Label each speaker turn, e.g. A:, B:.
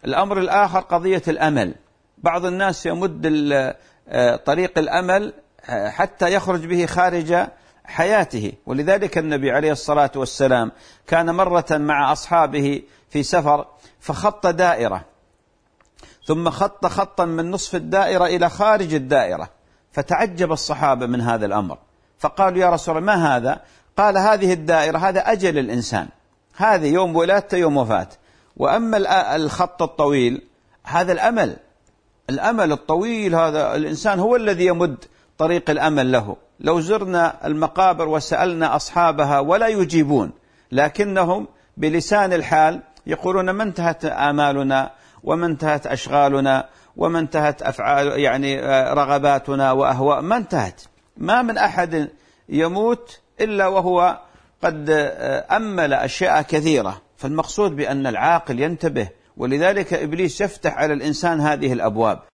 A: الأمر الآخر قضية الأمل. بعض الناس يمد طريق الأمل حتى يخرج به خارج حياته، ولذلك النبي عليه الصلاة والسلام كان مرة مع أصحابه في سفر فخط دائرة، ثم خط خطا من نصف الدائرة إلى خارج الدائرة، فتعجب الصحابة من هذا الأمر، فقالوا يا رسول الله ما هذا؟ قال هذه الدائرة هذا أجل الإنسان، هذه يوم ولادته يوم وفاته، وأما الخط الطويل هذا الأمل الطويل، هذا الإنسان هو الذي يمد طريق الأمل له. لو زرنا المقابر وسألنا أصحابها ولا يجيبون، لكنهم بلسان الحال يقولون ما انتهت آمالنا وما انتهت أشغالنا وما انتهت أفعال يعني رغباتنا وأهواء، ما انتهت. ما من أحد يموت إلا وهو قد أمل أشياء كثيرة. فالمقصود بأن العاقل ينتبه، ولذلك إبليس يفتح على الإنسان هذه الأبواب.